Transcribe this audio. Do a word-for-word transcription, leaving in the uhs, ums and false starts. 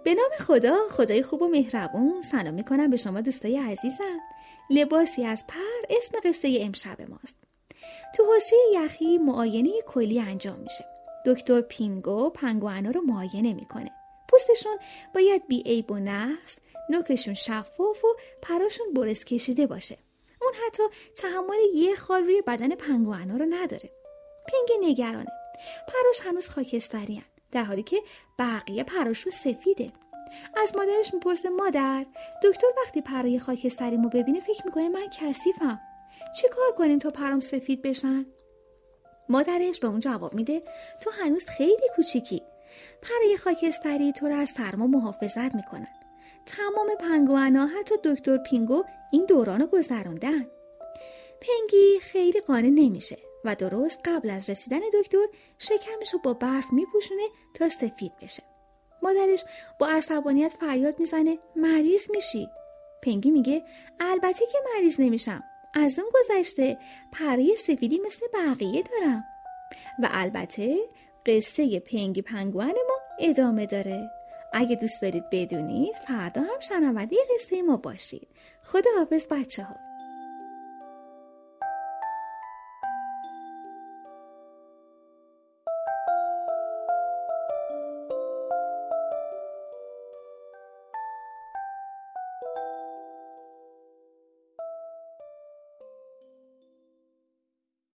به نام خدا، خدای خوب و مهربون، سلام میکنم به شما دوستای عزیزم. لباسی از پر اسم قصه امشب ماست. تو حوضچه یخی معاینه کلی انجام میشه. دکتر پینگو پنگوانا رو معاینه میکنه. پوستشون باید بی عیب و نقص، نوکشون شفاف و پراشون برس کشیده باشه. اون حتی تحمل یه خال روی بدن پنگوانا رو نداره. پینگی نگرانه. پراش هنوز خاکستری‌ان، در حالی که بقیه پراشون سفیده. از مادرش میپرسه مادر، دکتر وقتی پرای خاکستریمو ببینه فکر میکنه من کثیفم. چی کار کنیم تا پرام سفید بشن؟ مادرش به اون جواب میده تو هنوز خیلی کوچیکی. پرای خاکستری تو رو از سرما محافظت میکنن. تمام پنگوانا، حتی دکتر پینگو، این دورانو گذروندن. پینگی خیلی قانع نمیشه و درست قبل از رسیدن دکتر شکمشو با برف میپوشونه تا سفید بشه. مادرش با عصبانیت فریاد میزنه مریض میشی. پینگی میگه البته که مریض نمیشم، از اون گذشته پرای سفیدی مثل بقیه دارم. و البته قصه پینگی پنگوان ما ادامه داره. اگه دوست دارید بدونید فردا هم شنونده قصه ما باشید. خداحافظ بچه ها.